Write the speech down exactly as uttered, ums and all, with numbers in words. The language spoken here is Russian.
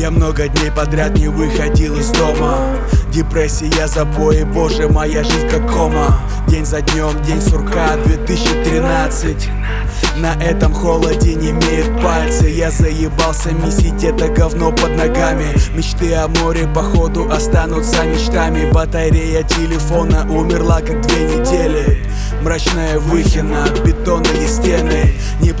Я много дней подряд не выходил из дома. Депрессия, забои, боже, моя жизнь как кома. День за днем, день сурка, две тысячи тринадцать. На этом холоде не имеют пальцы. Я заебался месить это говно под ногами. Мечты о море походу останутся мечтами. Батарея телефона умерла как две недели. Мрачная выхина, бетонные стены. Не